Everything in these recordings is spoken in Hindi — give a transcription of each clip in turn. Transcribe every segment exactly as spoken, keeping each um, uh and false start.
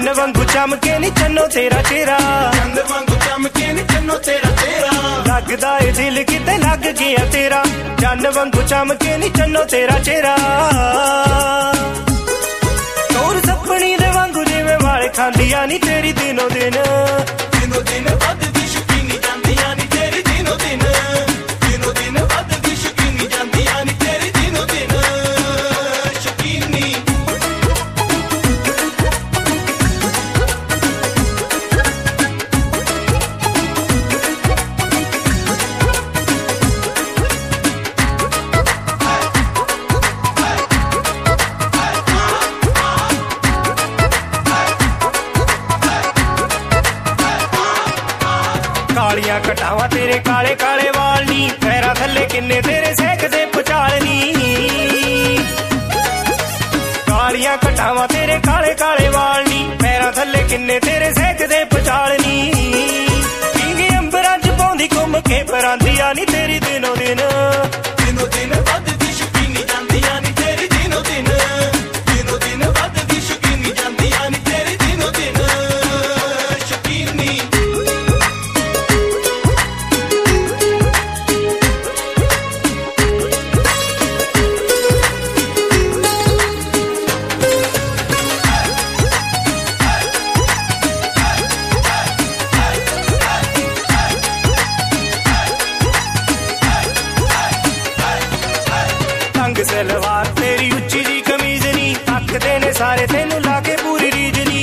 चन्न वांगू चमके नी चन्नो तेरा चेहरा, चंद वांगू चमके नी चन्नो तेरा चेहरा, लगदा ए दिल किते लग गया तेरा, चन्न वांगू चमके नी चन्नो तेरा चेहरा। तोर सपनी दे वांगू जिवें वाल खांदियां नी तेरी दिनों दिन, दिनों दिन वधदी शकीनी जांदियां नी तेरी दिनों दिन, दिनों दिन वधदी शकीनी जांदियां नी तेरी दिनों दिन शकीनी। कालियां कटावा तेरे काले काले वाल नी, पैरा थल्ले किन्ने तेरे सेकदे पचाल नी। कालियां कटावा तेरे काले काले वाल नी, पैरा थल्ले किन्ने तेरे सेकदे पचाल नी। पींगी अंबरां च पौंदी घुम के परांदियां नी तेरी दिनों दिन, दिनों दिन वधदी शकीनी जांदियां नी तेरी दिनों दिन, दिनों दिन वधदी शकीनी जांदियां नी तेरी दिनों दिन शकीनी। तंग सलवार तेरी उच्ची जी कमीज नी, तकदे ने सारे तेनू लाके पूरी रीज नी।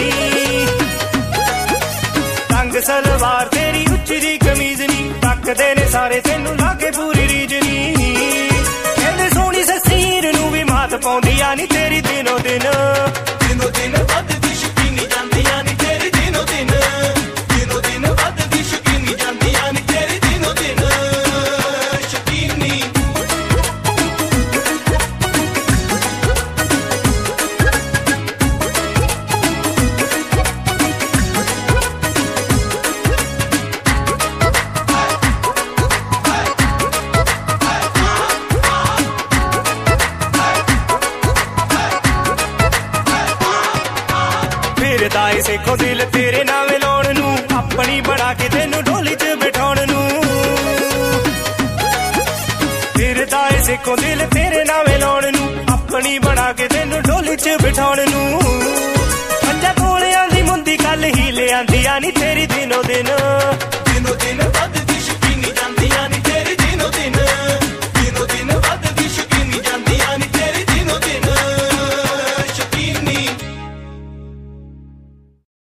तंग सलवार तेरी उच्ची जी कमीज नी, तकदे ने सारे तेनू लाके पूरी रीज नी। कहंदे सोहनी ससीर नू भी मात पौंदियां नी तेरी दिनों दिन, दिनों दिन वधदी शकीनी जांदियां नी तेरी दिनों दिन, दिनों दिन वधदी शकीनी जांदियां नी तेरी दिनों दिन शकीनी। फिरदा ए सेखो दिल तेरे नावे लाउण नू, अपनी बना के तेनू ढोली च बिठाउण नू। फिरदा ए सेखो दिल तेरे नावे लाउण नू, अपनी बना के तेनू ढोली च बिठाउण नू। पंजा कोलियां दी मुंदी कल ही ले आंदियां नी तेरी दिनों दिन, दिनों दिन